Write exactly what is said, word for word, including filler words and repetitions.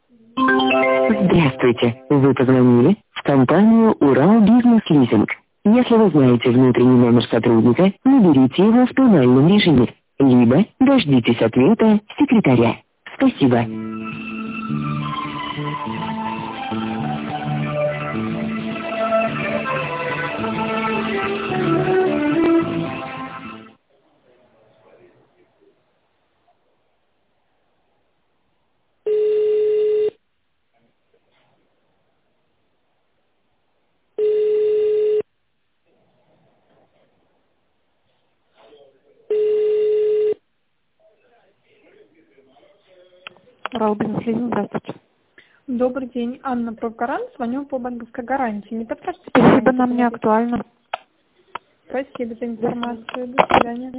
Здравствуйте. Вы позвонили в компанию «Урал Бизнес Лизинг». Если вы знаете внутренний номер сотрудника, наберите его в тональном режиме, либо дождитесь ответа секретаря. Спасибо. Урал Бизнес Лизинг, здравствуйте. Добрый день, Анна Провгоран, звоню по банковской гарантии. Не подскажете? Спасибо, нам не актуально. Спасибо за информацию. До свидания.